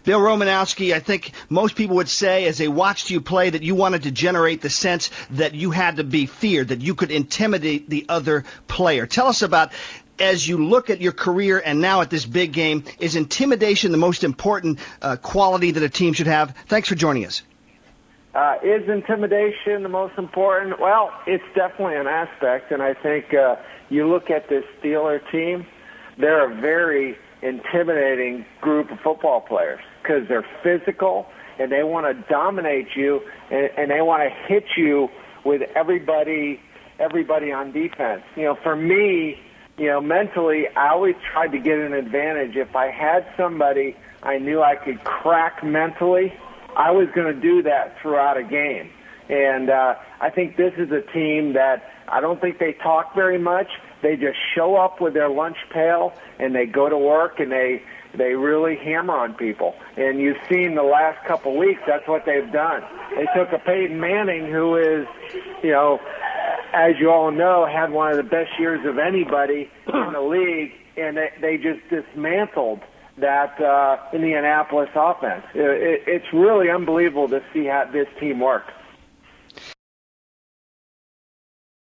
Bill Romanowski, I think most people would say as they watched you play that you wanted to generate the sense that you had to be feared, that you could intimidate the other player. Tell us about, as you look at your career and now at this big game, is intimidation the most important quality that a team should have? Thanks for joining us. Is intimidation the most important? Well, it's definitely an aspect, and I think you look at this Steeler team, they're a very intimidating group of football players because they're physical and they want to dominate you and they want to hit you with everybody on defense. For me, mentally, I always tried to get an advantage. If I had somebody I knew I could crack mentally, I was going to do that throughout a game. And I think this is a team that I don't think they talk very much. They just show up with their lunch pail and they go to work and they really hammer on people. And you've seen the last couple of weeks, that's what they've done. They took a Peyton Manning who is, as you all know, had one of the best years of anybody in the league, and they just dismantled that Indianapolis offense. It's really unbelievable to see how this team works.